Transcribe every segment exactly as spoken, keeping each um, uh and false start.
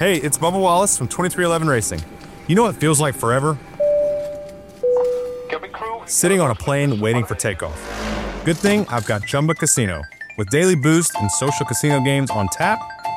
Hey, it's Bubba Wallace from twenty-three eleven Racing. You know what feels like forever? Sitting on a plane waiting for takeoff. Good thing I've got Chumba Casino. With daily boost and social casino games on tap,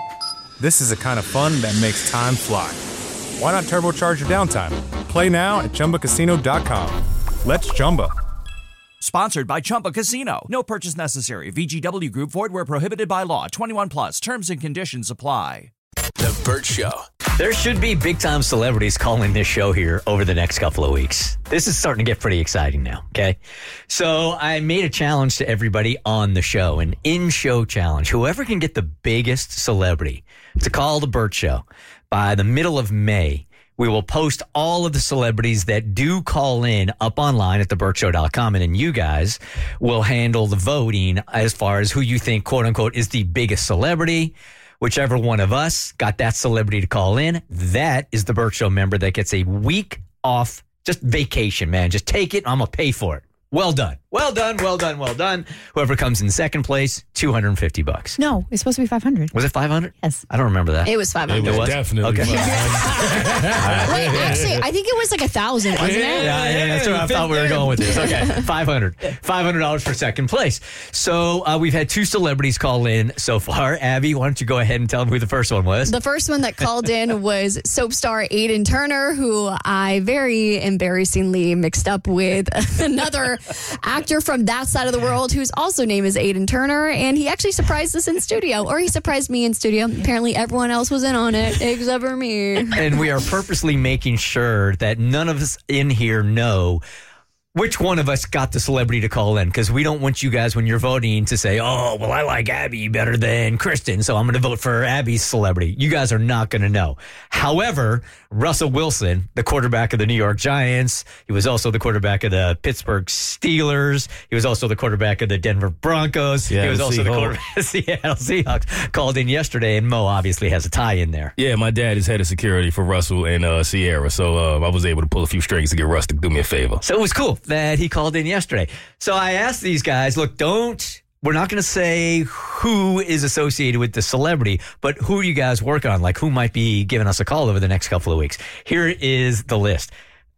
this is the kind of fun that makes time fly. Why not turbocharge your downtime? Play now at Chumba Casino dot com. Let's Chumba. Sponsored by Chumba Casino. No purchase necessary. V G W Group. Void where prohibited by law. twenty-one plus. Terms and conditions apply. The Burt Show. There should be big-time celebrities calling this show here over the next couple of weeks. This is starting to get pretty exciting now, okay? So I made a challenge to everybody on the show, an in-show challenge. Whoever can get the biggest celebrity to call the Burt Show by the middle of May, we will post all of the celebrities that do call in up online at the burt show dot com, and then you guys will handle the voting as far as who you think, quote-unquote, is the biggest celebrity. Whichever one of us got that celebrity to call in, that is the Burt Show member that gets a week off, just vacation, man. Just take it. I'm going to pay for it. Well done. Well done. Well done. Well done. Whoever comes in second place, two hundred fifty bucks. No, it's supposed to be five hundred. Was it five hundred? Yes. I don't remember that. It was five hundred. It was, It was? definitely Okay. five hundred. Wait, actually, I think it was like a thousand, wasn't it? Yeah, yeah, that's where I thought we were going with this. Okay, five hundred dollars. five hundred dollars for second place. So uh, we've had two celebrities call in so far. Abby, why don't you go ahead and tell them who the first one was? The first one that called in was soap star Aiden Turner, who I very embarrassingly mixed up with another actor from that side of the world whose also name is Aiden Turner, and he actually surprised us in studio, or he surprised me in studio. Apparently everyone else was in on it except for me. And we are purposely making sure that none of us in here know which one of us got the celebrity to call in, because we don't want you guys, when you're voting, to say, oh, well, I like Abby better than Kristen, so I'm going to vote for Abby's celebrity. You guys are not going to know. However, Russell Wilson, the quarterback of the New York Giants, he was also the quarterback of the Pittsburgh Steelers. He was also the quarterback of the Denver Broncos. Yeah, he was the also the Seahawks. quarterback of the Seattle Seahawks. Called in yesterday, and Mo obviously has a tie in there. Yeah, my dad is head of security for Russell and uh, Sierra, so uh, I was able to pull a few strings to get Russ to do me a favor. So it was cool that he called in yesterday. So I asked these guys, look, don't, we're not going to say who is associated with the celebrity, but who are you guys working on? Like, who might be giving us a call over the next couple of weeks? Here is the list.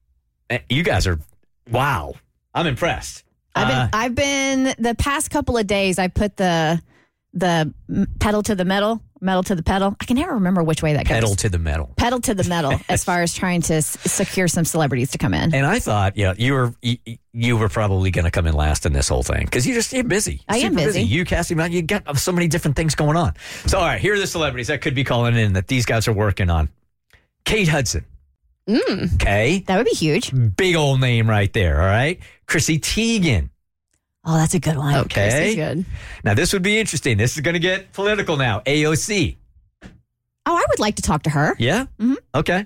You guys are, wow. I'm impressed. I've been, Uh, I've been the past couple of days. I put the the pedal to the metal, metal to the pedal. I can never remember which way that goes. pedal to the metal. pedal to the metal, as far as trying to s- secure some celebrities to come in. And I thought, yeah, you were you, you were probably going to come in last in this whole thing because you just you're busy. I am Super busy. You, Cassie, man, you got so many different things going on. So, all right, here are the celebrities that could be calling in that these guys are working on. Kate Hudson. Mm, Okay, that would be huge. big old name right there. All right, Chrissy Teigen. Oh, that's a good one. Okay. Chrissy's good. Now this would be interesting. This is going to get political now. A O C. Oh, I would like to talk to her. Yeah. Mhm. Okay.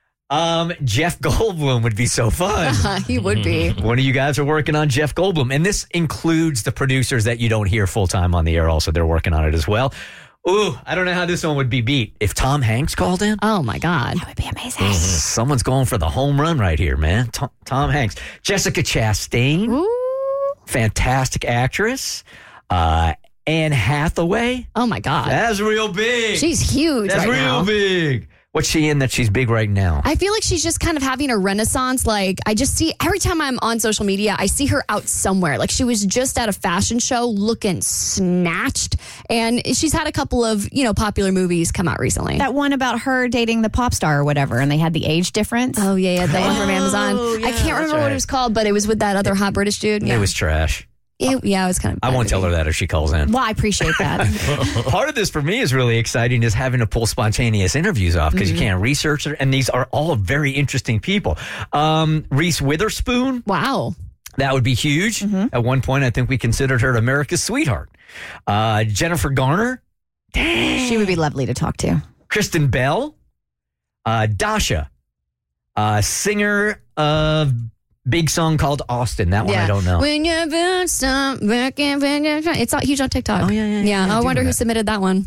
Um, Jeff Goldblum would be so fun. He would be. One of you guys are working on Jeff Goldblum, and this includes the producers that you don't hear full time on the air. Also, they're working on it as well. Ooh, I don't know how this one would be beat if Tom Hanks called in. Oh my God, that would be amazing. Someone's going for the home run right here, man. Tom, Tom Hanks, Jessica Chastain, Ooh. fantastic actress. Uh, Anne Hathaway, Oh my God, that's real big. she's huge that's right real now. big. What's she in that she's big right now? I feel like she's just kind of having a renaissance. Like, I just see every time I'm on social media, I see her out somewhere. Like, she was just at a fashion show looking snatched. And she's had a couple of, you know, popular movies come out recently. That one about her dating the pop star or whatever, and they had the age difference. Oh, yeah, yeah. The one from Amazon. Oh, yeah, I can't remember that's what right. it was called, but it was with that other hot British dude. Yeah, It was trash. It- yeah, it was kind of. I won't tell her that if she calls in. Well, I appreciate that. Part of this for me is really exciting is having to pull spontaneous interviews off because Mm-hmm. you can't research it. And these are all very interesting people. Um, Reese Witherspoon, Wow. that would be huge. Mm-hmm. At one point, I think we considered her America's sweetheart. Uh, Jennifer Garner, She would be lovely to talk to. Kristen Bell, uh, Dasha, uh, singer of big song called Austin. That one I don't know. When you're been some working, when you're trying- it's not huge on TikTok. Oh, yeah, yeah, yeah, Yeah, I I do wonder know who that. submitted that one.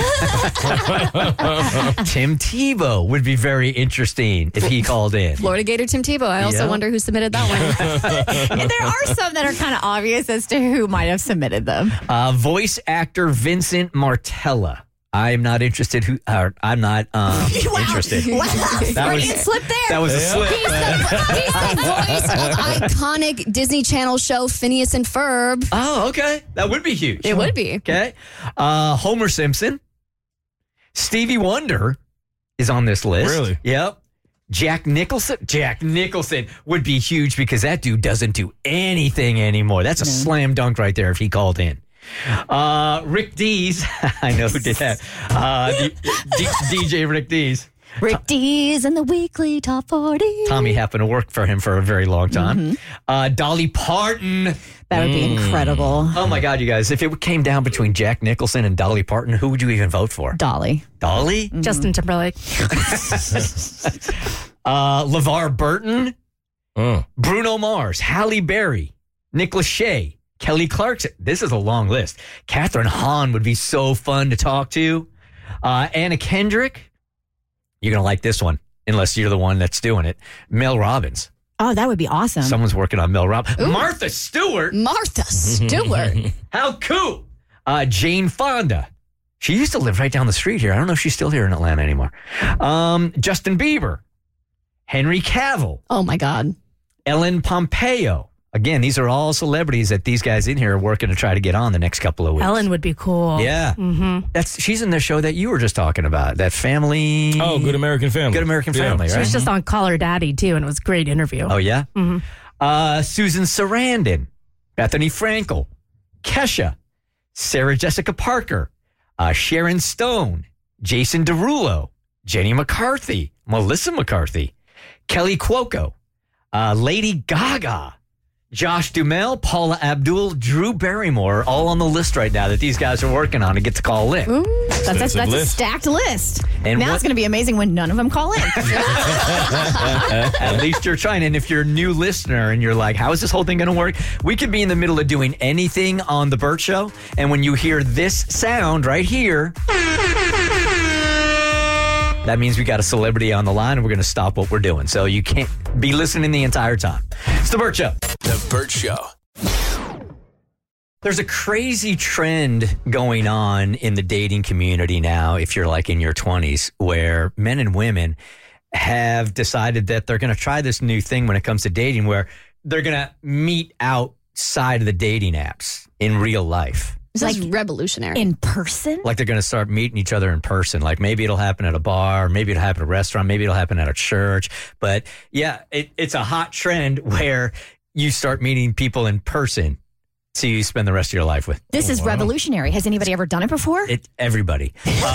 Tim Tebow would be very interesting if he called in. Florida Gator Tim Tebow. I also Yeah. wonder who submitted that one. And there are some that are kind of obvious as to who might have submitted them. Uh, voice actor Vincent Martella. I'm not interested. Who? Or I'm not um, interested. Wow. That was, slip there. that was a slip. He's the, he's the voice of iconic Disney Channel show Phineas and Ferb. Oh, okay. That would be huge. It would be. Okay. Uh, Homer Simpson. Stevie Wonder is on this list. Really? Yep. Jack Nicholson. Jack Nicholson would be huge because that dude doesn't do anything anymore. That's a slam dunk right there if he called in. Uh, Rick Dees. I know who did that. Uh, D- D- DJ Rick Dees. Rick Dees and the weekly top forty. Tommy happened to work for him for a very long time. Mm-hmm. Uh, Dolly Parton. That would be Mm. incredible. Oh my God, you guys. If it came down between Jack Nicholson and Dolly Parton, who would you even vote for? Dolly. Dolly? Mm-hmm. Justin Timberlake. uh, LeVar Burton. Uh. Bruno Mars. Halle Berry. Nick Lachey. Kelly Clarkson. This is a long list. Catherine Hahn would be so fun to talk to. Uh, Anna Kendrick. You're going to like this one, unless you're the one that's doing it. Mel Robbins. Oh, that would be awesome. Someone's working on Mel Robbins. Martha Stewart. Martha Stewart. How cool. Uh, Jane Fonda. She used to live right down the street here. I don't know if she's still here in Atlanta anymore. Um, Justin Bieber. Henry Cavill. Oh, my God. Ellen Pompeo. Again, these are all celebrities that these guys in here are working to try to get on the next couple of weeks. Ellen would be cool. Yeah. Mm-hmm. That's she's in the show that you were just talking about. That family. Oh, Good American Family. Good American Yeah. Family, She right? was just on Call Her Daddy, too, and it was a great interview. Oh, yeah? Mm-hmm. Uh, Susan Sarandon. Bethany Frankel. Kesha. Sarah Jessica Parker. Uh, Sharon Stone. Jason Derulo. Jenny McCarthy. Melissa McCarthy. Kelly Cuoco. Uh, Lady Gaga. Josh Duhamel, Paula Abdul, Drew Barrymore, all on the list right now that these guys are working on to get to call in. Ooh, that's a, Extensive that's a list. stacked list. And now what- it's going to be amazing when none of them call in. At least you're trying. And if you're a new listener and you're like, how is this whole thing going to work? We could be in the middle of doing anything on The Burt Show. And when you hear this sound right here, that means we got a celebrity on the line and we're going to stop what we're doing. So you can't be listening the entire time. It's The Burt Show. The Burt Show. There's a crazy trend going on in the dating community now, if you're like in your twenties, where men and women have decided that they're going to try this new thing when it comes to dating, where they're going to meet outside of the dating apps in real life. This is Like- revolutionary. In person? Like they're going to start meeting each other in person. Like maybe it'll happen at a bar, maybe it'll happen at a restaurant, maybe it'll happen at a church. But yeah, it, it's a hot trend where you start meeting people in person to you spend the rest of your life with. This is revolutionary. Has anybody ever done it before? It, everybody.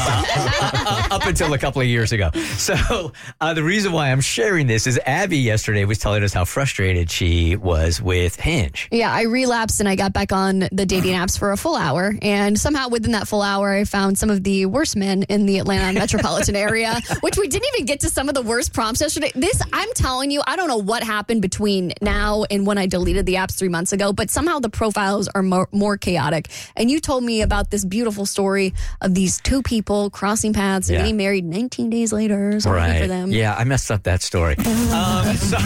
Uh, up until a couple of years ago. So uh, the reason why I'm sharing this is Abby yesterday was telling us how frustrated she was with Hinge. Yeah, I relapsed and I got back on the dating apps for a full hour. And somehow within that full hour, I found some of the worst men in the Atlanta metropolitan area, which we didn't even get to some of the worst prompts yesterday. This, I'm telling you, I don't know what happened between now and when I deleted the apps three months ago, but somehow the profiles are more, more chaotic. And you told me about this beautiful story of these two people crossing paths and Yeah. getting married nineteen days later. So happy for them. Yeah, I messed up that story. um, so,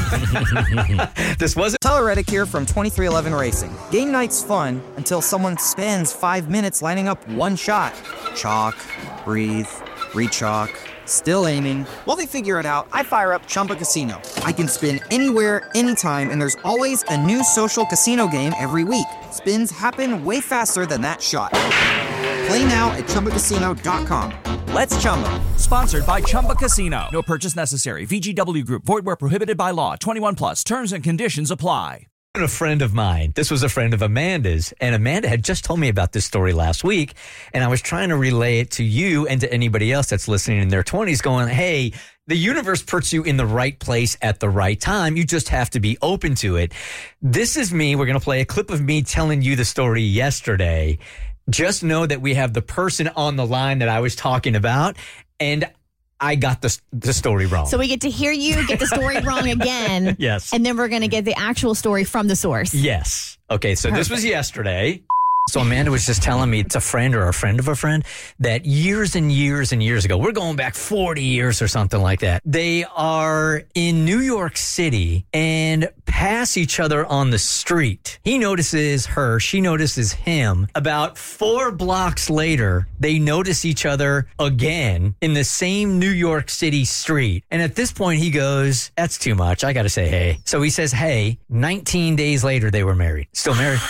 this wasn't. Tyler Reddick here from twenty-three eleven Racing. Game night's fun until someone spends five minutes lining up one shot. Chalk, breathe, re-chalk, still aiming. While they figure it out, I fire up Chumba Casino. I can spin anywhere, anytime, and there's always a new social casino game every week. Spins happen way faster than that shot. Play now at Chumba Casino dot com. Let's Chumba. Sponsored by Chumba Casino. No purchase necessary. V G W Group. Void where prohibited by law. twenty-one plus. Terms and conditions apply. A friend of mine. This was a friend of Amanda's, and Amanda had just told me about this story last week, and I was trying to relay it to you and to anybody else that's listening in their twenties going, hey, the universe puts you in the right place at the right time. You just have to be open to it. This is me. We're going to play a clip of me telling you the story yesterday. Just know that we have the person on the line that I was talking about, and I got the, the story wrong. So we get to hear you get the story wrong again. Yes. And then we're going to get the actual story from the source. Yes. Okay, so this was yesterday. So Amanda was just telling me it's a friend or a friend of a friend that years and years and years ago, we're going back forty years or something like that. They are in New York City and pass each other on the street. He notices her. She notices him. About four blocks later, they notice each other again in the same New York City street. And at this point, he goes, that's too much. I got to say hey. So he says hey. nineteen days later, they were married. Still married.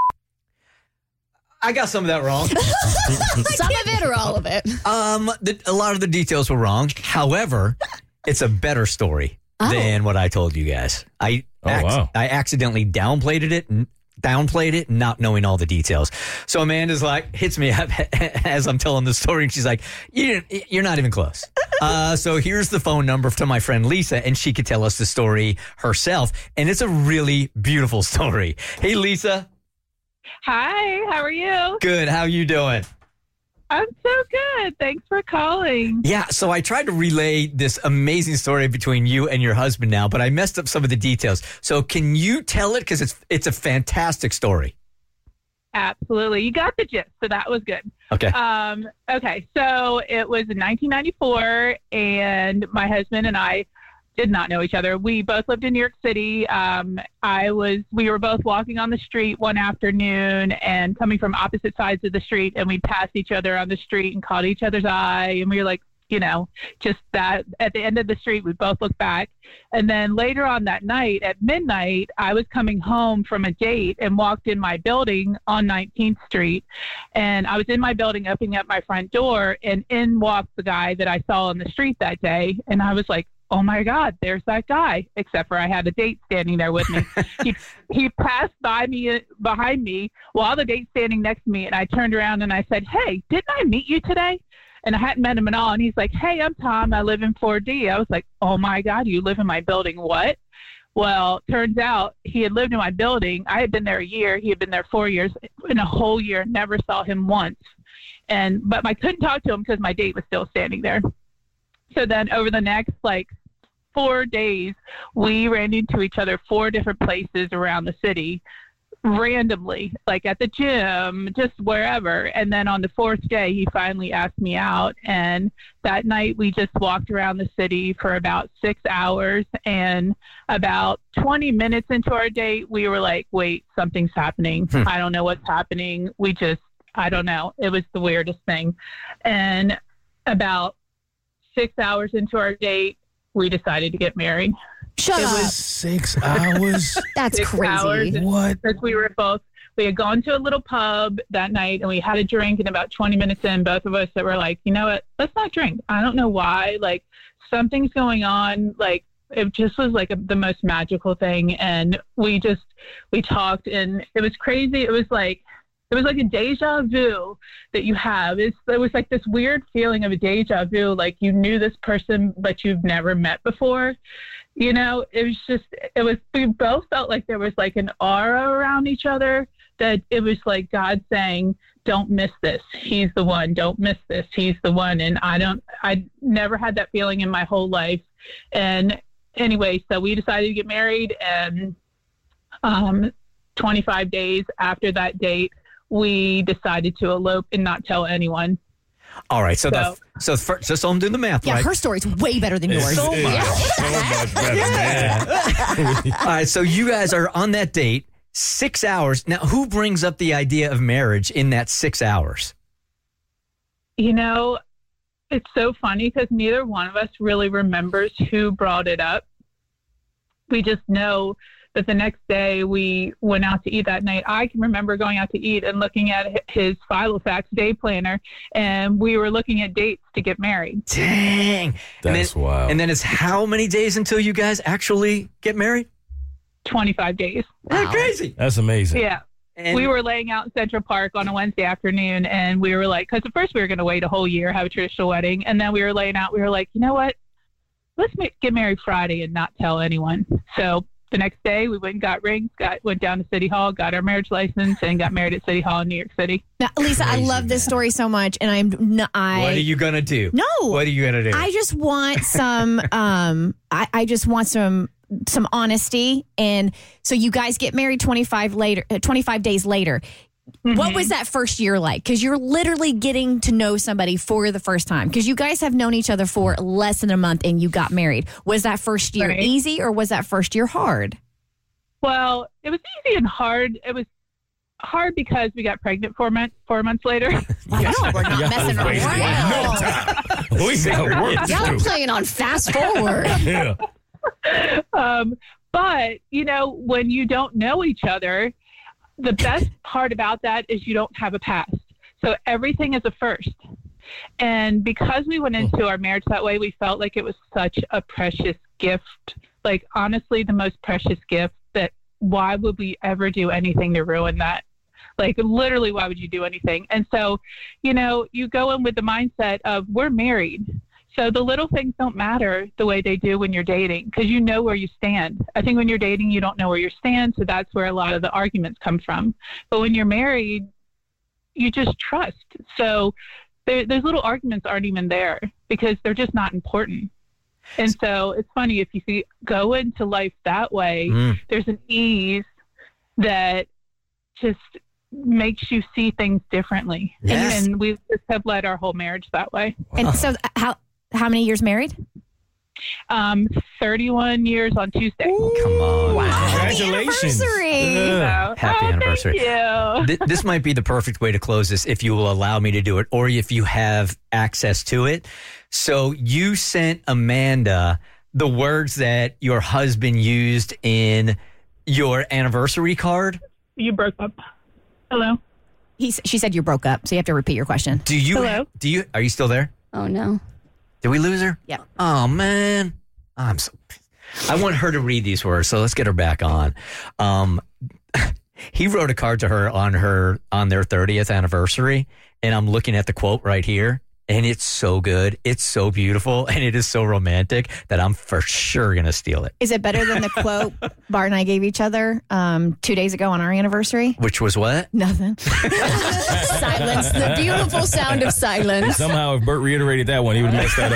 I got some of that wrong. Some of it or all of it? Um, the, a lot of the details were wrong. However, it's a better story oh. than what I told you guys. I oh, ac- wow. I accidentally downplayed it, downplayed it, not knowing all the details. So Amanda's like, hits me up as I'm telling the story, and she's like, you, you're not even close. Uh, so here's the phone number to my friend Lisa, and she could tell us the story herself. And it's a really beautiful story. Hey, Lisa. Hi, how are you? Good. How you doing? I'm so good. Thanks for calling. Yeah, so I tried to relay this amazing story between you and your husband now, but I messed up some of the details. So can you tell it? Because it's it's a fantastic story. Absolutely. You got the gist, so that was good. Okay. Um, okay, so it was in nineteen ninety-four, and my husband and I did not know each other. We both lived in New York City. Um, I was, we were both walking on the street one afternoon and coming from opposite sides of the street, and we passed each other on the street and caught each other's eye. And we were like, you know, just that at the end of the street, we both looked back. And then later on that night at midnight, I was coming home from a date and walked in my building on nineteenth street. And I was in my building opening up my front door, and in walked the guy that I saw on the street that day. And I was like, oh my God, there's that guy, except for I had a date standing there with me. he he passed by me, behind me, while the date's standing next to me, and I turned around and I said, hey, didn't I meet you today? And I hadn't met him at all. And he's like, hey, I'm Tom. I live in four D. I was like, oh my God, you live in my building. What? Well, turns out he had lived in my building. I had been there a year. He had been there four years. In a whole year, never saw him once. And but I couldn't talk to him because my date was still standing there. So then over the next, like, four days, we ran into each other four different places around the city, randomly, like at the gym, just wherever. And then on the fourth day, he finally asked me out. And that night, we just walked around the city for about six hours. And about twenty minutes into our date, we were like, wait, something's happening. Hmm. I don't know what's happening. We just, I don't know. It was the weirdest thing. And about six hours into our date, we decided to get married. Shut it up. Was six hours? That's six crazy. Hours, what? Because we were both, we had gone to a little pub that night and we had a drink, and about twenty minutes in, both of us that were like, you know what, let's not drink. I don't know why. Like, something's going on. Like, it just was like a, the most magical thing. And we just, we talked, and it was crazy. It was like, It was like a deja vu that you have. It's, it was like this weird feeling of a deja vu, like you knew this person, but you've never met before. You know, it was just, it was, we both felt like there was like an aura around each other, that it was like God saying, don't miss this. He's the one. Don't miss this. He's the one. And I don't, I never had that feeling in my whole life. And anyway, so we decided to get married, and um, twenty-five days after that date, we decided to elope and not tell anyone. All right, so, So- the, so first, just so I'm doing the math Yeah, right. her story's way better than yours. So much, so much better, man. All right, so you guys are on that date, six hours. Now, who brings up the idea of marriage in that six hours? You know, it's so funny because neither one of us really remembers who brought it up. We just know that the next day we went out to eat that night. I can remember going out to eat and looking at his Filofax day planner, and we were looking at dates to get married. Dang. That's and then, wild. And then it's how many days until you guys actually get married? twenty-five days. That's crazy. That's amazing. Yeah. And we were laying out in Central Park on a Wednesday afternoon, and we were like, because at first we were going to wait a whole year, have a traditional wedding. And then we were laying out, we were like, you know what? Let's ma- get married Friday and not tell anyone. So the next day we went and got rings, got went down to City Hall, got our marriage license, and got married at City Hall in New York City. Now, Lisa, I Crazy, love this man. story so much, and I'm n- I. what are you going to do? No. What are you going to do? I just want some. um, I, I just want some some honesty, and so you guys get married twenty-five later, uh, twenty-five days later. What was that first year like? Because you're literally getting to know somebody for the first time. Because you guys have known each other for less than a month and you got married. Was that first year Right. easy or was that first year hard? Well, it was easy and hard. It was hard because we got pregnant four months four months later. I know, we're not Y'all messing wasting around. no time. We got work to Y'all are do. playing on fast forward. Yeah. um, but you know, when you don't know each other, the best part about that is you don't have a past. So everything is a first. And because we went into our marriage that way, we felt like it was such a precious gift. Like, honestly, the most precious gift that why would we ever do anything to ruin that? Like, literally, why would you do anything? And so, you know, you go in with the mindset of we're married. So the little things don't matter the way they do when you're dating because you know where you stand. I think when you're dating, you don't know where you stand. So that's where a lot of the arguments come from. But when you're married, you just trust. So there, those little arguments aren't even there because they're just not important. And so it's funny, if you see, go into life that way, Mm. there's an ease that just makes you see things differently. Yes. And, and we just have led our whole marriage that way. And so how how many years married? Um, thirty-one years on Tuesday. Come on. Wow. Congratulations. Anniversary. Yeah. So- Happy oh, anniversary. Thank you. Th- this might be the perfect way to close this if you will allow me to do it or if you have access to it. So you sent Amanda the words that your husband used in your anniversary card. You broke up. Hello. He, s- she said you broke up, so you have to repeat your question. Do you Hello? do you are you still there? Oh, no. Did we lose her? Yeah. Oh man. I'm so I want her to read these words, so let's get her back on. Um he wrote a card to her on her on their thirtieth anniversary, and I'm looking at the quote right here, and it's so good. It's so beautiful, and it is so romantic that I'm for sure gonna steal it. Is it better than the quote Bart and I gave each other um, two days ago on our anniversary? Which was what? Nothing. Silence. The beautiful sound of silence. Somehow, if Bert reiterated that one, he would have messed that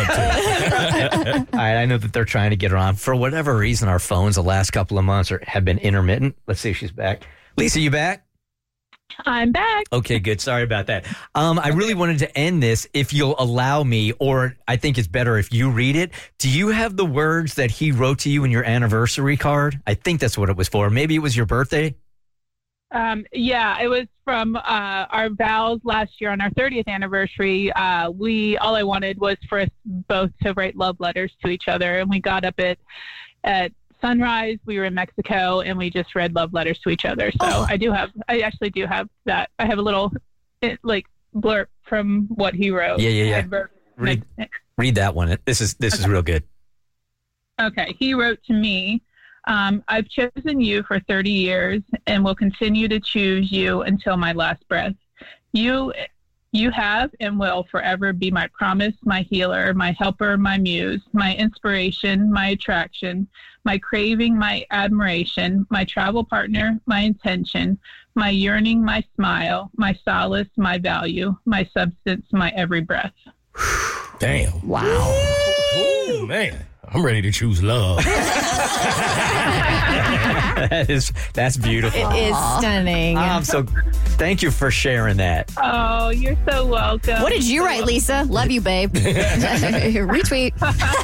up too. All right, I know that they're trying to get her on. For whatever reason, our phones the last couple of months are, have been intermittent. Let's see if she's back. Lisa, you back? I'm back. Okay, good. Sorry about that. Um, I really wanted to end this, if you'll allow me, or I think it's better if you read it. Do you have the words that he wrote to you in your anniversary card? I think that's what it was for. Maybe it was your birthday. Um, yeah, it was from uh, our vows last year on our thirtieth anniversary. Uh, we all I wanted was for us both to write love letters to each other, and we got up at at sunrise. We were in Mexico, and we just read love letters to each other. So Oh. I do have, I actually do have that. I have a little it, like blurb from what he wrote. Yeah, yeah, yeah. I wrote- Read, read that one. This is this is real good. Okay. He wrote to me, um, I've chosen you for thirty years and will continue to choose you until my last breath. You, you have and will forever be my promise, my healer, my helper, my muse, my inspiration, my attraction, my craving, my admiration, my travel partner, my intention, my yearning, my smile, my solace, my value, my substance, my every breath. Damn. Wow. Ooh, man. I'm ready to choose love. That is that's beautiful. It is stunning. I'm so. Thank you for sharing that. Oh, you're so welcome. What did you write, Lisa? Love you, babe. Retweet.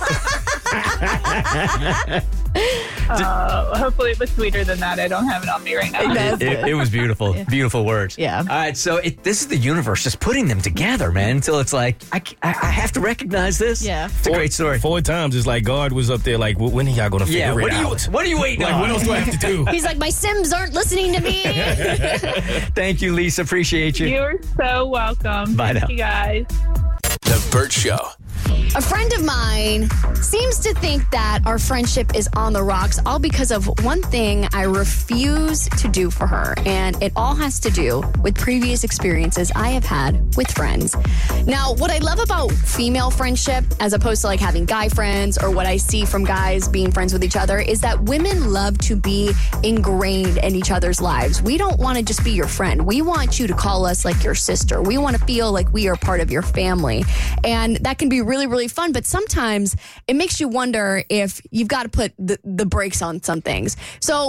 Uh, hopefully it was sweeter than that. I don't have it on me right now. It, it- it was beautiful. Beautiful words. Yeah. All right. So it, this is the universe just putting them together, man, until it's like, I, c- I- I have to recognize this. Yeah. It's a great story. Four times, it's like God was up there, like, when are y'all going to figure Yeah. it What are, you, out? what are you waiting Like, on? what else do I have to do? He's like, my Sims aren't listening to me. Thank you, Lisa. Appreciate you. You're so welcome. Bye Thank now. you guys. The Burt Show. A friend of mine seems to think that our friendship is on the rocks all because of one thing I refuse to do for her. And it all has to do with previous experiences I have had with friends. Now, what I love about female friendship, as opposed to like having guy friends or what I see from guys being friends with each other, is that women love to be ingrained in each other's lives. We don't want to just be your friend. We want you to call us like your sister. We want to feel like we are part of your family. And that can be really, really fun, but sometimes it makes you wonder if you've got to put the, the brakes on some things. So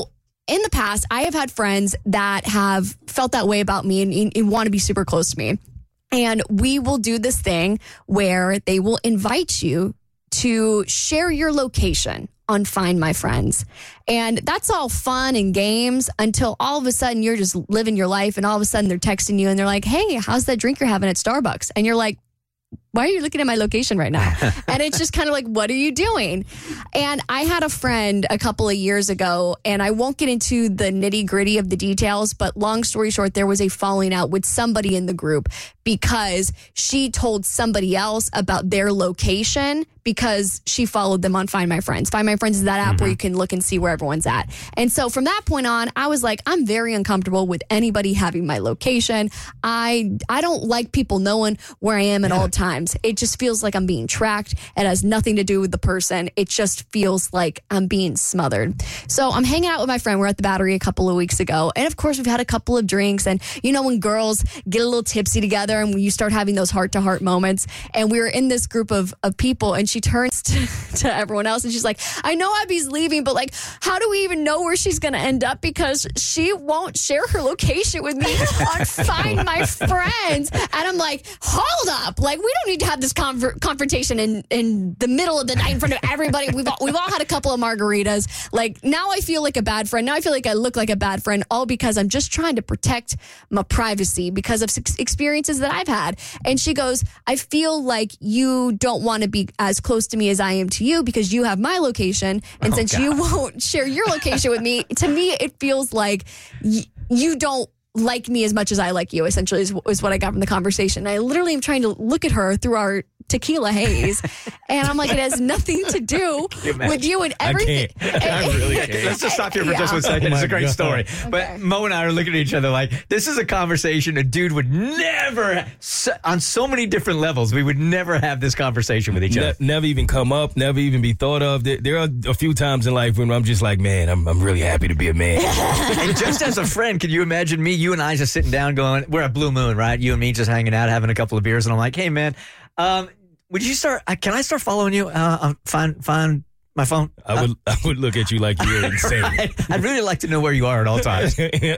in the past, I have had friends that have felt that way about me and, and, and want to be super close to me. And we will do this thing where they will invite you to share your location on Find My Friends. And that's all fun and games until all of a sudden you're just living your life and all of a sudden they're texting you and they're like, hey, how's that drink you're having at Starbucks? And you're like, why are you looking at my location right now? And it's just kind of like, what are you doing? And I had a friend a couple of years ago, and I won't get into the nitty gritty of the details, but long story short, there was a falling out with somebody in the group because she told somebody else about their location because she followed them on Find My Friends. Find My Friends is that app mm-hmm. where you can look and see where everyone's at. And so from that point on, I was like, I'm very uncomfortable with anybody having my location. I I don't like people knowing where I am at yeah. all times. It just feels like I'm being tracked. It has nothing to do with the person. It just feels like I'm being smothered. So I'm hanging out with my friend. We're at the Battery a couple of weeks ago. And of course, we've had a couple of drinks. And you know, when girls get a little tipsy together and when you start having those heart-to-heart moments. And we were in this group of, of people, and she turns to, to everyone else and she's like, I know Abby's leaving, but like, how do we even know where she's going to end up? Because she won't share her location with me on Find My Friends. And I'm like, hold up. Like, we don't need to have this conver- confrontation in, in the middle of the night in front of everybody. We've all, we've all had a couple of margaritas. Like, now I feel like a bad friend. Now I feel like I look like a bad friend, all because I'm just trying to protect my privacy because of experiences that I've had. And she goes, I feel like you don't want to be as close to me as I am to you because you have my location. And oh, since God. you won't share your location with me, to me, it feels like y- you don't like me as much as I like you, essentially, is, is what I got from the conversation. I literally am trying to look at her through our tequila haze, and I'm like, it has nothing to do with you and everything. I can't. I really can't. Let's just stop here for yeah. just one second. Oh it's a great God. story. Okay. But Mo and I are looking at each other like, this is a conversation a dude would never, on so many different levels, we would never have this conversation with each other. Ne- never even come up, never even be thought of. There, there are a few times in life when I'm just like, man, I'm, I'm really happy to be a man. And just as a friend, can you imagine me, you and I just sitting down going, we're at Blue Moon, right? You and me just hanging out, having a couple of beers, and I'm like, hey, man, um, would you start? Uh, can I start following you? Uh, find find my phone. I would uh, I would look at you like you're insane. I, I'd really like to know where you are at all times.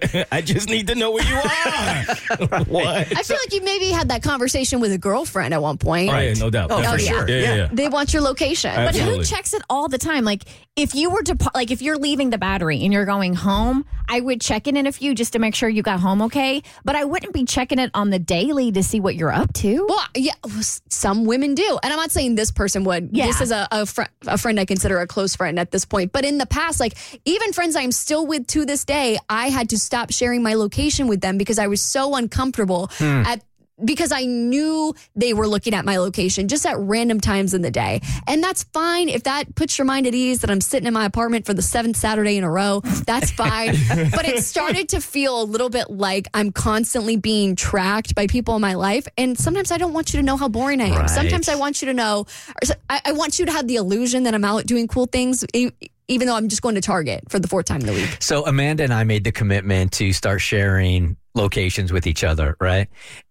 I just need to know where you are. Right. What? I feel like you maybe had that conversation with a girlfriend at one point. Oh, yeah, no doubt. Oh, no, for yeah. sure. Yeah, yeah, yeah. They want your location. Absolutely. But who checks it all the time? Like, if you were to, like, if you're leaving the Battery and you're going home, I would check in in a few just to make sure you got home okay. But I wouldn't be checking it on the daily to see what you're up to. Well, yeah, some women do. And I'm not saying this person would. Yeah. This is a, a, fr- a friend I consider a close friend at this point. But in the past, like, even friends I'm still with to this day, I had to stop sharing my location with them because I was so uncomfortable hmm. at because I knew they were looking at my location just at random times in the day. And that's fine. If that puts your mind at ease that I'm sitting in my apartment for the seventh Saturday in a row, that's fine. But it started to feel a little bit like I'm constantly being tracked by people in my life. And sometimes I don't want you to know how boring I am. Right. Sometimes I want you to know, I, I want you to have the illusion that I'm out doing cool things, even though I'm just going to Target for the fourth time in the week. So Amanda and I made the commitment to start sharing locations with each other, right?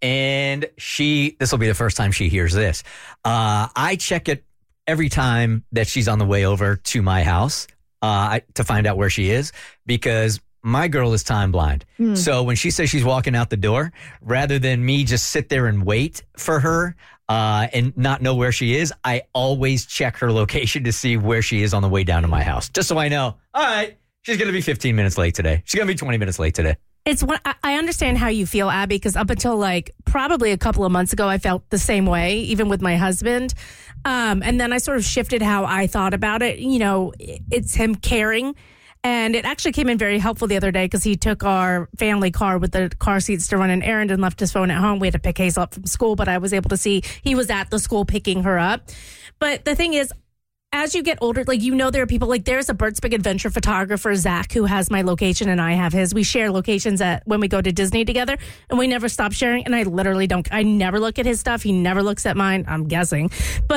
And she, this will be the first time she hears this. Uh, I check it every time that she's on the way over to my house uh, to find out where she is because my girl is time blind. Mm. So when she says she's walking out the door, rather than me just sit there and wait for her, Uh, and not know where she is, I always check her location to see where she is on the way down to my house. Just so I know, all right, she's going to be fifteen minutes late today. She's going to be twenty minutes late today. It's what I understand how you feel, Abby, because up until like probably a couple of months ago, I felt the same way, even with my husband. Um, and then I sort of shifted how I thought about it. You know, it's him caring. And it actually came in very helpful the other day because he took our family car with the car seats to run an errand and left his phone at home. We had to pick Hazel up from school, but I was able to see he was at the school picking her up. But the thing is, as you get older, like, you know, there are people like there's a Bert's Big Adventure photographer, Zach, who has my location and I have his. We share locations at when we go to Disney together and we never stop sharing. And I literally don't, I never look at his stuff. He never looks at mine. I'm guessing. But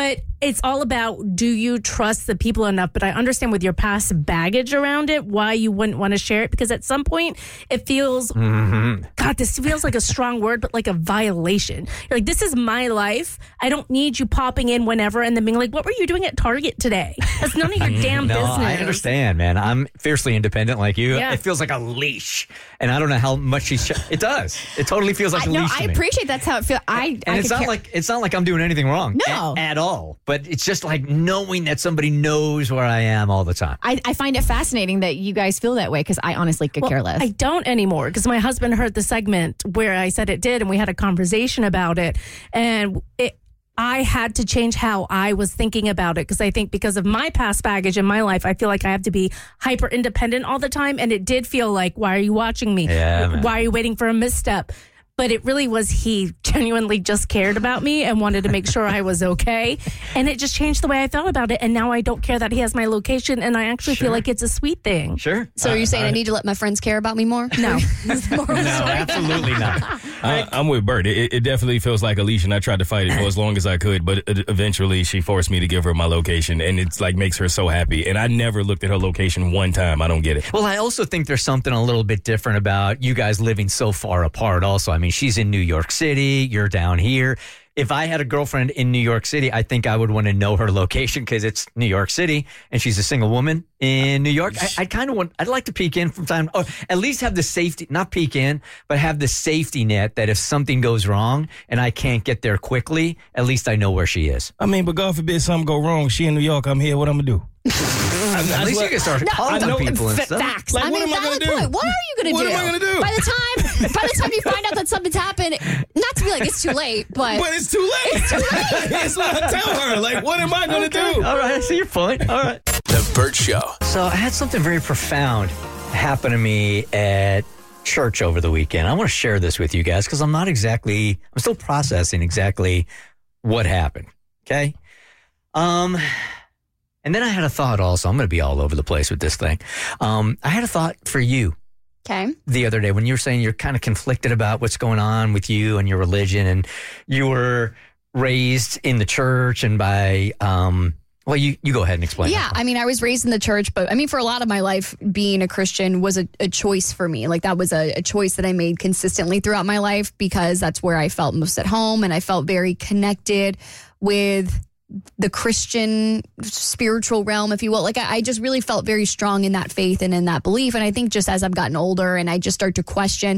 it's all about, do you trust the people enough? But I understand with your past baggage around it, why you wouldn't want to share it. Because at some point, it feels, mm-hmm. God, this feels like a strong word, but like a violation. You're like, this is my life. I don't need you popping in whenever and then being like, what were you doing at Target today? That's none of your damn no, business. I understand, man. I'm fiercely independent like you. Yeah. It feels like a leash. And I don't know how much she's... Sh- it does. It totally feels like I, a no, leash to I me. appreciate that's how it feels. I, And I it's could not care- like it's not like I'm doing anything wrong No. a- at all. But it's just like knowing that somebody knows where I am all the time. I, I find it fascinating that you guys feel that way because I honestly could Well, care less. I don't anymore because my husband heard the segment where I said it did, and we had a conversation about it. And it, I had to change how I was thinking about it because I think because of my past baggage in my life, I feel like I have to be hyper independent all the time. And it did feel like, why are you watching me? Yeah, man. Why are you waiting for a misstep? But it really was he genuinely just cared about me and wanted to make sure I was okay. And it just changed the way I felt about it. And now I don't care that he has my location. And I actually Sure. feel like it's a sweet thing. Sure. So are you saying I need to let my friends care about me more? No. No, absolutely not. I, I'm with Bert. It, it definitely feels like a leash, and I tried to fight it for as long as I could, but it, eventually she forced me to give her my location, and it's like makes her so happy. And I never looked at her location one time. I don't get it. Well, I also think there's something a little bit different about you guys living so far apart also. I mean, she's in New York City, you're down here. If I had a girlfriend in New York City, I think I would want to know her location because it's New York City and she's a single woman in New York. I, I kind of want, I'd like to peek in from time, or at least have the safety, not peek in, but have the safety net that if something goes wrong and I can't get there quickly, at least I know where she is. I mean, but God forbid something go wrong. She in New York. I'm here. What I'm gonna do? At least you can start calling on people and F- stuff. Facts. Like, I what mean, am I valid gonna do? point. What are you going to What do? am I gonna do? By the time, by the time you find out that something's happened, not to be like it's too late, but, But it's too late. It's too late. That's what I tell her. Like, what am I gonna do? All right, I see your point. All right. The Bert Show. So I had something very profound happen to me at church over the weekend. I want to share this with you guys because I'm not exactly, I'm still processing exactly what happened. Okay. Um, and then I had a thought also. I'm going to be all over the place with this thing. Um, I had a thought for you okay. the other day when you were saying you're kind of conflicted about what's going on with you and your religion, and you were raised in the church and by, um, well, you, you go ahead and explain. Yeah, that. I mean, I was raised in the church, but I mean, for a lot of my life, being a Christian was a, a choice for me. Like that was a, a choice that I made consistently throughout my life because that's where I felt most at home, and I felt very connected with the Christian spiritual realm, if you will. Like I, I just really felt very strong in that faith and in that belief. And I think just as I've gotten older and I just start to question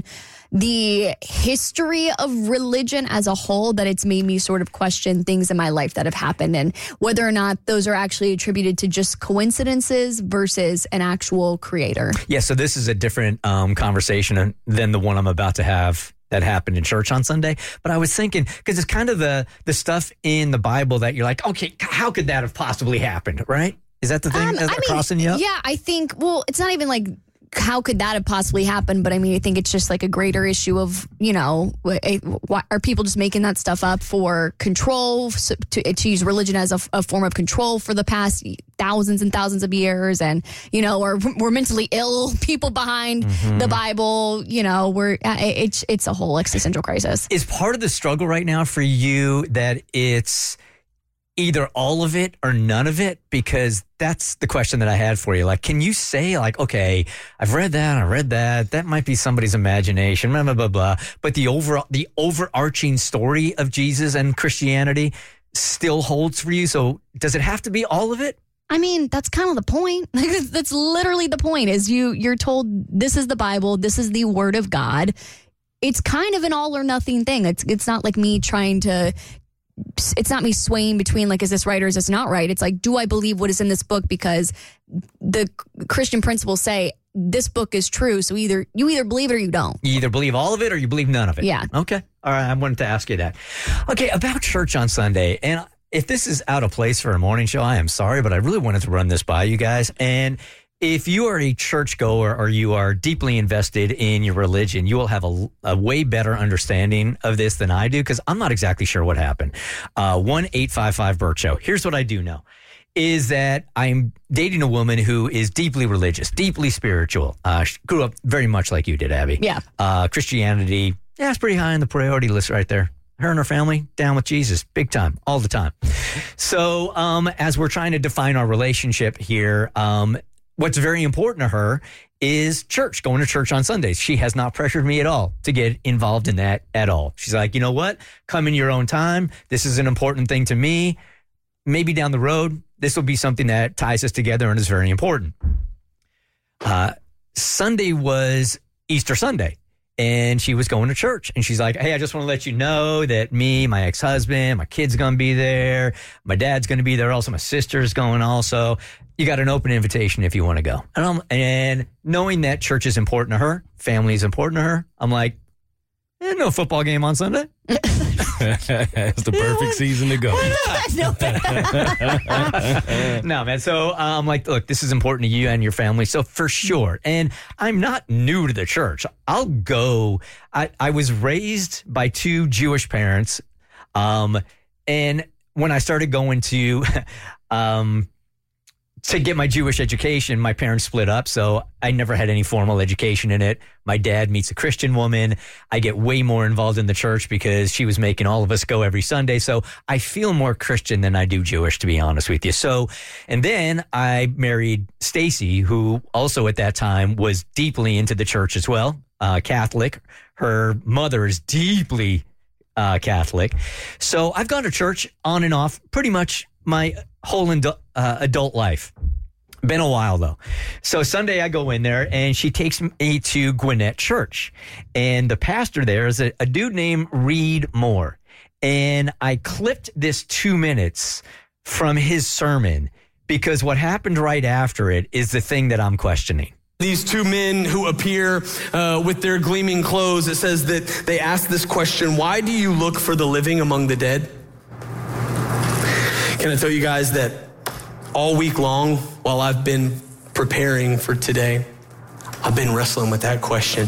the history of religion as a whole, that it's made me sort of question things in my life that have happened and whether or not those are actually attributed to just coincidences versus an actual creator. Yeah, so this is a different um, conversation than the one I'm about to have that happened in church on Sunday. But I was thinking, because it's kind of the the stuff in the Bible that you're like, okay, how could that have possibly happened, right? Is that the thing Um, that's I mean, crossing you up? Yeah, I think, well, it's not even like, how could that have possibly happened? But I mean, I think it's just like a greater issue of, you know, wh- why are people just making that stuff up for control, so to, to use religion as a, a form of control for the past thousands and thousands of years? And, you know, or we're mentally ill people behind Mm-hmm. the Bible, you know, we're, it's, it's a whole existential crisis. Is part of the struggle right now for you that it's either all of it or none of it? Because that's the question that I had for you. Like, can you say like, okay, I've read that, I read that, that might be somebody's imagination, blah, blah, blah, blah. But the over, the overarching story of Jesus and Christianity still holds for you. So does it have to be all of it? I mean, that's kind of the point. Like, that's, that's literally the point is you, you're told this is the Bible, this is the word of God. It's kind of an all or nothing thing. It's, it's not like me trying to, it's not me swaying between like, is this right or is this not right? It's like, do I believe what is in this book? Because the Christian principles say this book is true. So either you either believe it or you don't. You either believe all of it or you believe none of it. Yeah. Okay. All right. I wanted to ask you that. Okay. About church on Sunday. And if this is out of place for a morning show, I am sorry, but I really wanted to run this by you guys. And if you are a churchgoer or you are deeply invested in your religion, you will have a, a way better understanding of this than I do, because I'm not exactly sure what happened. Uh, one eight five five Bert Show. Here's what I do know, is that I'm dating a woman who is deeply religious, deeply spiritual. Uh, she grew up very much like you did, Abby. Yeah. Uh, Christianity, yeah, it's pretty high on the priority list right there. her and her family, down with Jesus, big time, all the time. So um, as we're trying to define our relationship here, um, what's very important to her is church, going to church on Sundays. She has not pressured me at all to get involved in that at all. She's like, you know what? Come in your own time. This is an important thing to me. Maybe down the road, this will be something that ties us together and is very important. Uh, Sunday was Easter Sunday, and she was going to church. And she's like, hey, I just want to let you know that me, my ex-husband, my kid's going to be there. My dad's going to be there also. My sister's going also. You got an open invitation if you want to go. And, I'm, and knowing that church is important to her, family is important to her, I'm like, eh, no football game on Sunday. It's the perfect season to go. No, man. So uh, I'm like, look, this is important to you and your family. So for sure. And I'm not new to the church. I'll go. I, I was raised by two Jewish parents. Um, and when I started going to, um, to get my Jewish education, my parents split up, so I never had any formal education in it. My dad meets a Christian woman. I get way more involved in the church because she was making all of us go every Sunday. So I feel more Christian than I do Jewish, to be honest with you. So, and then I married Stacy, who also at that time was deeply into the church as well, uh, Catholic. Her mother is deeply uh, Catholic. So I've gone to church on and off pretty much my whole adu- uh, adult life. Been a while, though. So Sunday I go in there, and she takes me to Gwinnett Church. And the pastor there is a, a dude named Reed Moore. And I clipped this two minutes from his sermon because what happened right after it is the thing that I'm questioning. These two men who appear uh, with their gleaming clothes, it says that they ask this question, why do you look for the living among the dead? Can I tell you guys that all week long, while I've been preparing for today, I've been wrestling with that question.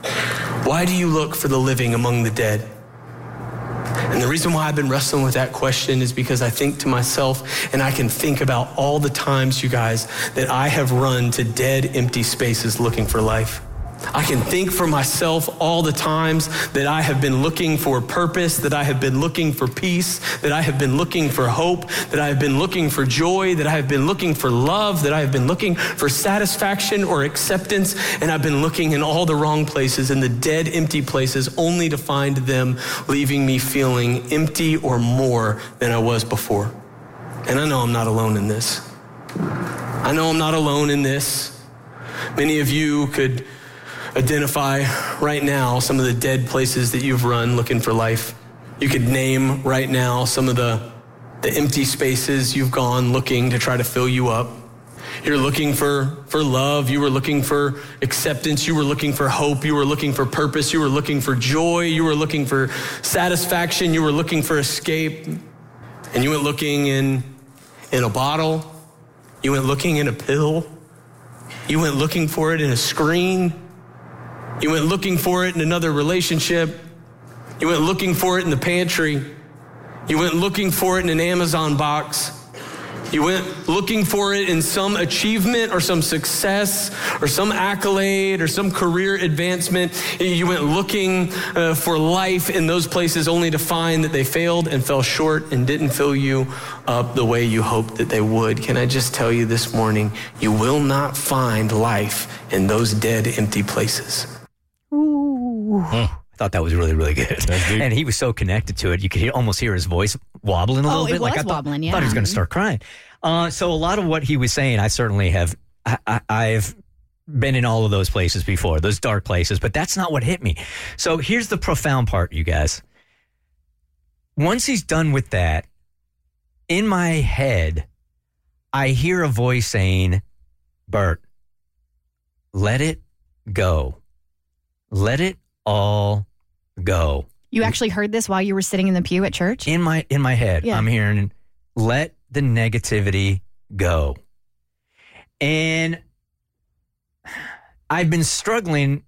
Why do you look for the living among the dead? And the reason why I've been wrestling with that question is because I think to myself, and I can think about all the times, you guys, that I have run to dead, empty spaces looking for life. I can think for myself all the times that I have been looking for purpose, that I have been looking for peace, that I have been looking for hope, that I have been looking for joy, that I have been looking for love, that I have been looking for satisfaction or acceptance, and I've been looking in all the wrong places, in the dead, empty places, only to find them leaving me feeling empty or more than I was before. And I know I'm not alone in this. I know I'm not alone in this. Many of you could identify right now some of the dead places that you've run looking for life. You could name right now some of the, the empty spaces you've gone looking to try to fill you up. You're looking for, for love. You were looking for acceptance. You were looking for hope. You were looking for purpose. You were looking for joy. You were looking for satisfaction. You were looking for escape. And you went looking in, in a bottle. You went looking in a pill. You went looking for it in a screen. You went looking for it in another relationship. You went looking for it in the pantry. You went looking for it in an Amazon box. You went looking for it in some achievement or some success or some accolade or some career advancement. You went looking uh, for life in those places only to find that they failed and fell short and didn't fill you up the way you hoped that they would. Can I just tell you this morning, you will not find life in those dead, empty places. Ooh. I thought that was really, really good. And he was so connected to it, you could hear, almost hear his voice wobbling a oh, little it bit. Was like I thought, wobbling, yeah. thought he was going to start crying. Uh, so a lot of what he was saying, I certainly have, I, I, I've been in all of those places before, those dark places, but that's not what hit me. So here's the profound part, you guys. Once he's done with that, in my head, I hear a voice saying, Bert, let it go. Let it all go. You actually heard this while you were sitting in the pew at church? In my in my head, yeah. I'm hearing, let the negativity go. And I've been struggling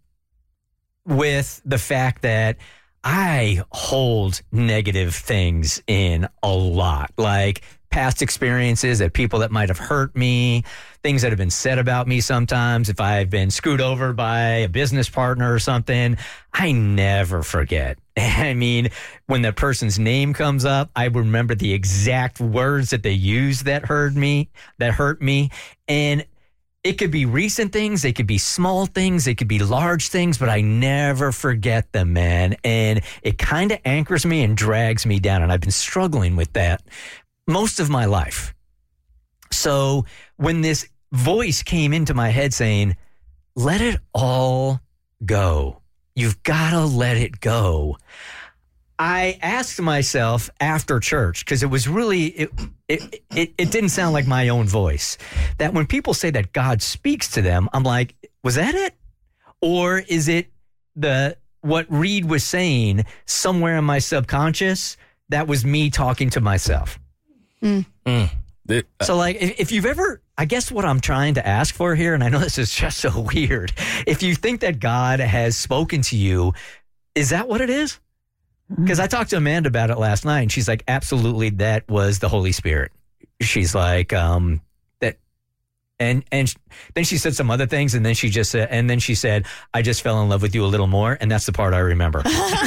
with the fact that I hold negative things in a lot. Like past experiences, at people that might have hurt me, things that have been said about me sometimes, if I've been screwed over by a business partner or something, I never forget. I mean, when the person's name comes up, I remember the exact words that they used that hurt me, that hurt me. And it could be recent things, they could be small things, they could be large things, but I never forget them, man. And it kind of anchors me and drags me down. And I've been struggling with that most of my life. So when this voice came into my head saying, let it all go, you've got to let it go, I asked myself after church, because it was really, it, it, it, it didn't sound like my own voice, that when people say that God speaks to them, I'm like, was that it? Or is it the what Reed was saying somewhere in my subconscious that was me talking to myself? Mm. Mm. It, uh, so like, if, if you've ever, I guess what I'm trying to ask for here, and I know this is just so weird, if you think that God has spoken to you, is that what it is? Because I talked to Amanda about it last night, and she's like, absolutely, that was the Holy Spirit. She's like, um, that, and and then she said some other things, and then she just said, and then she said, I just fell in love with you a little more, and that's the part I remember.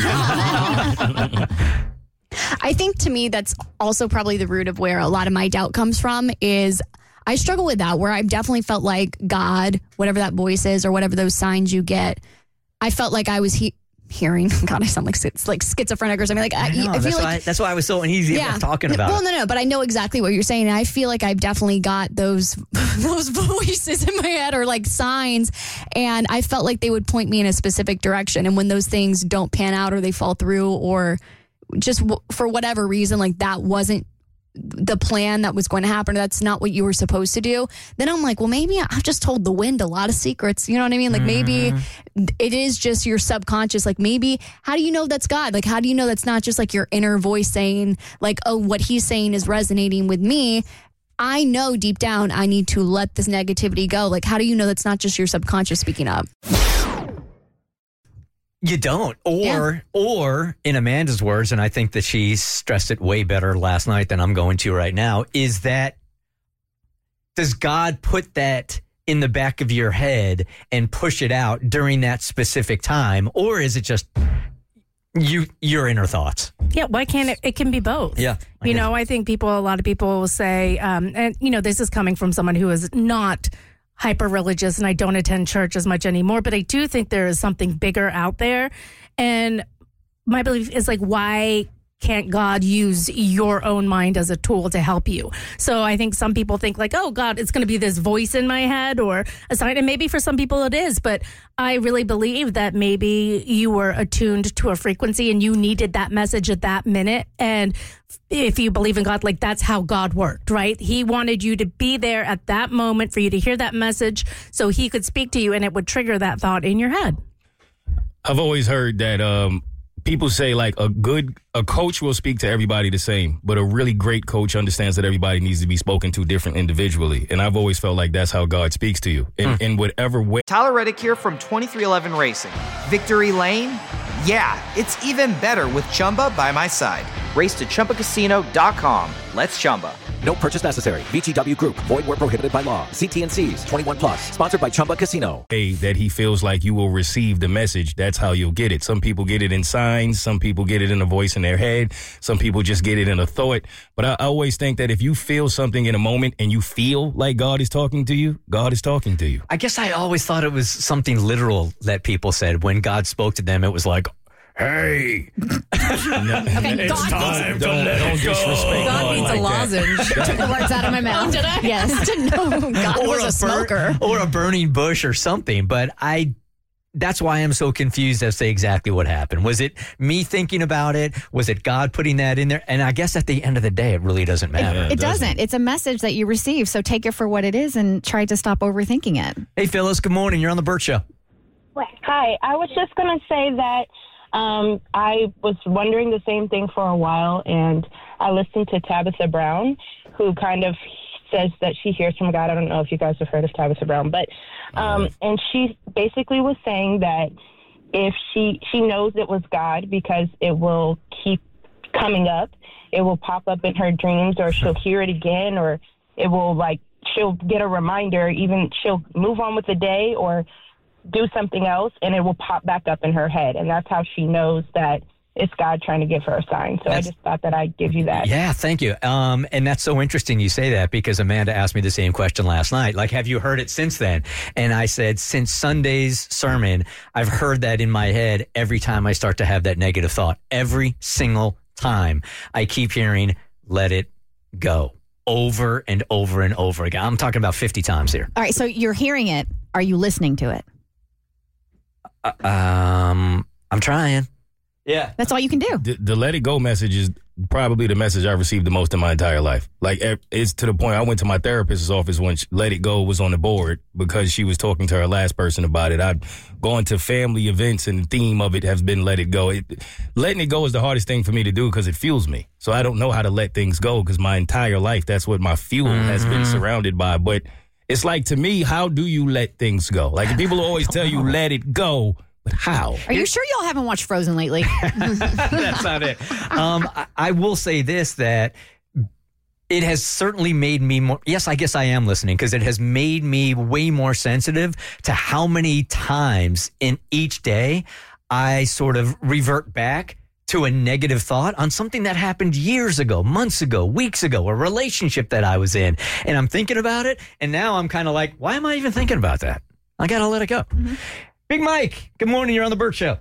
I think to me, that's also probably the root of where a lot of my doubt comes from is I struggle with that, where I've definitely felt like God, whatever that voice is or whatever those signs you get, I felt like I was he- hearing. God, I sound like it's like schizophrenic or something. Like I, I know, I feel that's, like why, that's why I was so uneasy yeah. about talking about well, it. no, no, but I know exactly what you're saying. And I feel like I've definitely got those those voices in my head or like signs. And I felt like they would point me in a specific direction. And when those things don't pan out or they fall through or just w- for whatever reason, like that wasn't the plan that was going to happen, or that's not what you were supposed to do, then I'm like, well, maybe I've just told the wind a lot of secrets. You know what I mean? Like maybe Mm-hmm. it is just your subconscious. Like maybe, how do you know that's God? Like, how do you know that's not just like your inner voice saying like, oh, what he's saying is resonating with me? I know deep down I need to let this negativity go. Like, how do you know that's not just your subconscious speaking up? You don't. Or, yeah. or in Amanda's words, and I think that she stressed it way better last night than I'm going to right now, is that does God put that in the back of your head and push it out during that specific time? Or is it just you your inner thoughts? Yeah, why can't it? It can be both. Yeah. I You guess. know, I think people, a lot of people will say, um, and, you know, this is coming from someone who is not hyper religious and I don't attend church as much anymore, but I do think there is something bigger out there. And my belief is like, why can't God use your own mind as a tool to help you? So I think some people think like, oh God, it's going to be this voice in my head or a sign. And maybe for some people it is, but I really believe that maybe you were attuned to a frequency and you needed that message at that minute. And if you believe in God, like that's how God worked, right? He wanted you to be there at that moment for you to hear that message so he could speak to you and it would trigger that thought in your head. I've always heard that um, people say like a good, a coach will speak to everybody the same, but a really great coach understands that everybody needs to be spoken to different individually. And I've always felt like that's how God speaks to you in, in whatever way. Tyler Reddick here from twenty-three eleven Racing. Victory Lane? Yeah, it's even better with Chumba by my side. Race to Chumba Casino dot com. Let's Chumba. No purchase necessary. V G W Group. Void where prohibited by law. See T and C's. twenty-one plus. Sponsored by Chumba Casino. Way that he feels like you will receive the message. That's how you'll get it. Some people get it in signs. Some people get it in a voice in their head. Some people just get it in a thought. But I, I always think that if you feel something in a moment and you feel like God is talking to you, God is talking to you. I guess I always thought it was something literal that people said when God spoke to them. It was like, hey, no, Okay, it's God time needs- to let don't go. disrespect God God needs a like lozenge. that. Took the words out of my mouth. Oh, did I? Yes. Didn't know God or was a bur- smoker. or a burning bush or something. But I, that's why I'm so confused as to exactly what happened. Was it me thinking about it? Was it God putting that in there? And I guess at the end of the day, it really doesn't matter. It, it doesn't. It's a message that you receive. So take it for what it is and try to stop overthinking it. Hey, Phyllis, good morning. You're on the Burt Show. Hi. I was just going to say that um, I was wondering the same thing for a while, and I listened to Tabitha Brown, who kind of says that she hears from God. I don't know if you guys have heard of Tabitha Brown, but um, and she basically was saying that if she she knows it was God because it will keep coming up. It will pop up in her dreams, or she'll hear it again, or it will, like, she'll get a reminder. Even she'll move on with the day or do something else, and it will pop back up in her head. And that's how she knows that it's God trying to give her a sign. So that's, I just thought that I'd give you that. Yeah, thank you. Um, and that's so interesting you say that, because Amanda asked me the same question last night. Like, have you heard it since then? And I said, since Sunday's sermon, I've heard that in my head every time I start to have that negative thought. Every single time I keep hearing, let it go, over and over and over again. I'm talking about fifty times here. All right, so you're hearing it. Are you listening to it? Uh, um, I'm trying. Yeah. That's all you can do. The, the let it go message is probably the message I've received the most in my entire life. Like, it's to the point I went to my therapist's office when she, let it go was on the board, because she was talking to her last person about it. I've gone to family events, and the theme of it has been let it go. It, letting it go is the hardest thing for me to do, because it fuels me. So I don't know how to let things go, because my entire life, that's what my fuel mm-hmm. has been surrounded by. But it's like, to me, how do you let things go? Like, people always tell you let it go, but how? Are you sure y'all haven't watched Frozen lately? That's not it. Um, I, I will say this, that it has certainly made me more, yes, I guess I am listening, because it has made me way more sensitive to how many times in each day I sort of revert back to a negative thought on something that happened years ago, months ago, weeks ago, a relationship that I was in. And I'm thinking about it, and now I'm kind of like, why am I even thinking about that? I got to let it go. Mm-hmm. Big Mike, good morning. You're on the Burt Show.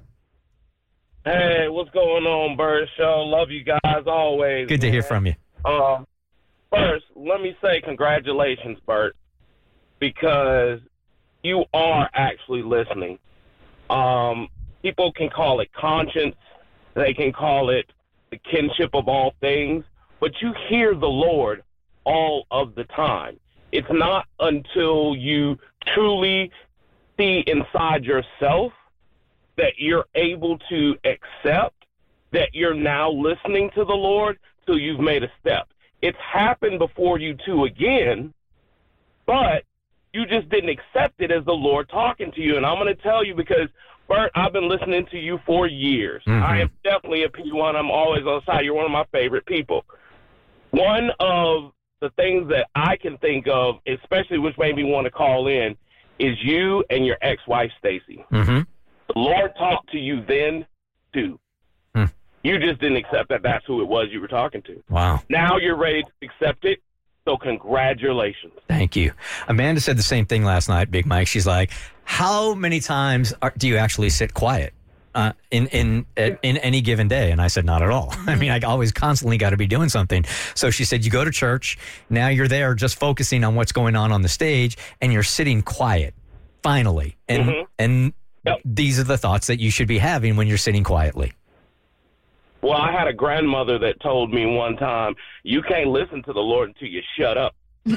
Hey, what's going on, Burt Show? Love you guys always. Good to man. hear from you. Um, first, let me say congratulations, Burt, because you are actually listening. Um, people can call it conscience. They can call it the kinship of all things, but you hear the Lord all of the time. It's not until you truly see inside yourself that you're able to accept that you're now listening to the Lord till you've made a step. It's happened before you two again, but you just didn't accept it as the Lord talking to you. And I'm going to tell you, because, Burt, I've been listening to you for years. Mm-hmm. I am definitely a P one. I'm always on the side. You're one of my favorite people. One of the things that I can think of, especially which made me want to call in, is you and your ex-wife, Stacy. Mm-hmm. The Lord talked to you then, too. Hmm. You just didn't accept that that's who it was you were talking to. Wow. Now you're ready to accept it, so congratulations. Thank you. Amanda said the same thing last night, Big Mike. She's like, how many times are, do you actually sit quiet uh, in in in any given day? And I said, not at all. I mean, I always constantly got to be doing something. So she said, you go to church, now you're there just focusing on what's going on on the stage, and you're sitting quiet, finally. And mm-hmm. and yep. these are the thoughts that you should be having when you're sitting quietly. Well, I had a grandmother that told me one time, you can't listen to the Lord until you shut up. uh,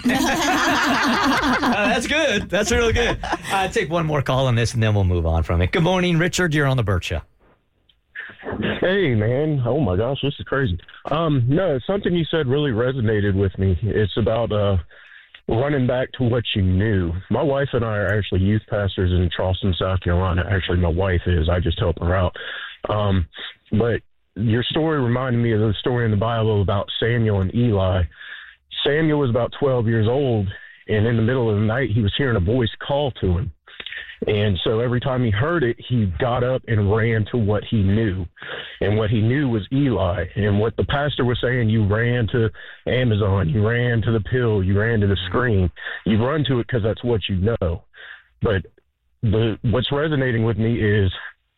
that's good. That's really good. I'll take one more call on this, and then we'll move on from it. Good morning, Richard. You're on the Burt Show. Hey, man. Oh, my gosh, this is crazy. Um, no, something you said really resonated with me. It's about uh, running back to what you knew. My wife and I are actually youth pastors in Charleston, South Carolina. Actually, my wife is. I just help her out. Um, but your story reminded me of the story in the Bible about Samuel and Eli. Samuel was about twelve years old, and in the middle of the night, he was hearing a voice call to him. And so every time he heard it, he got up and ran to what he knew. And what he knew was Eli. And what the pastor was saying, you ran to Amazon, you ran to the pill, you ran to the screen. You run to it because that's what you know. But the what's resonating with me is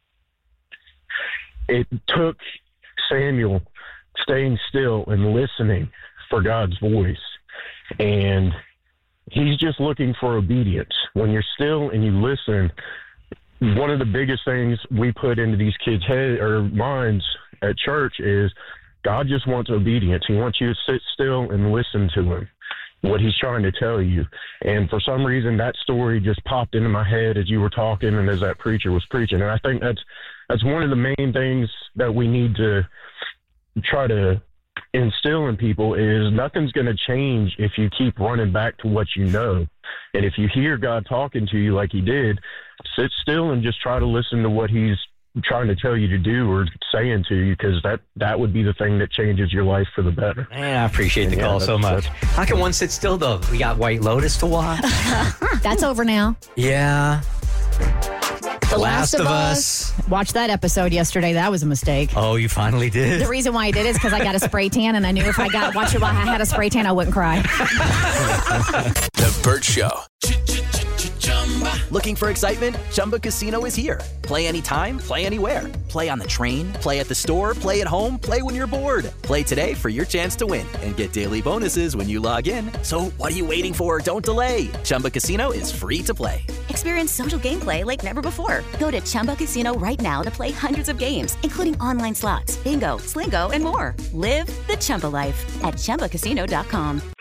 it took Samuel staying still and listening for God's voice. And he's just looking for obedience. When you're still and you listen, one of the biggest things we put into these kids' head or minds at church is God just wants obedience. He wants you to sit still and listen to him, what he's trying to tell you. And for some reason, that story just popped into my head as you were talking and as that preacher was preaching. And I think that's that's one of the main things that we need to try to instill in people is nothing's going to change if you keep running back to what you know. And if you hear God talking to you like he did, sit still and just try to listen to what he's trying to tell you to do or saying to you, because that, that would be the thing that changes your life for the better. Man, I appreciate the And yeah, call so much. that's- How can one sit still, though? We got White Lotus to watch. That's over now. Yeah. The Last of Us. Watched that episode yesterday. That was a mistake. Oh, you finally did? The reason why I did is because I got a spray tan, and I knew if I got watch it while I had a spray tan, I wouldn't cry. The Burt Show. Looking for excitement? Chumba Casino is here. Play anytime, play anywhere. Play on the train, play at the store, play at home, play when you're bored. Play today for your chance to win and get daily bonuses when you log in. So what are you waiting for? Don't delay. Chumba Casino is free to play. Experience social gameplay like never before. Go to Chumba Casino right now to play hundreds of games, including online slots, bingo, Slingo, and more. Live the Chumba life at Chumba Casino dot com.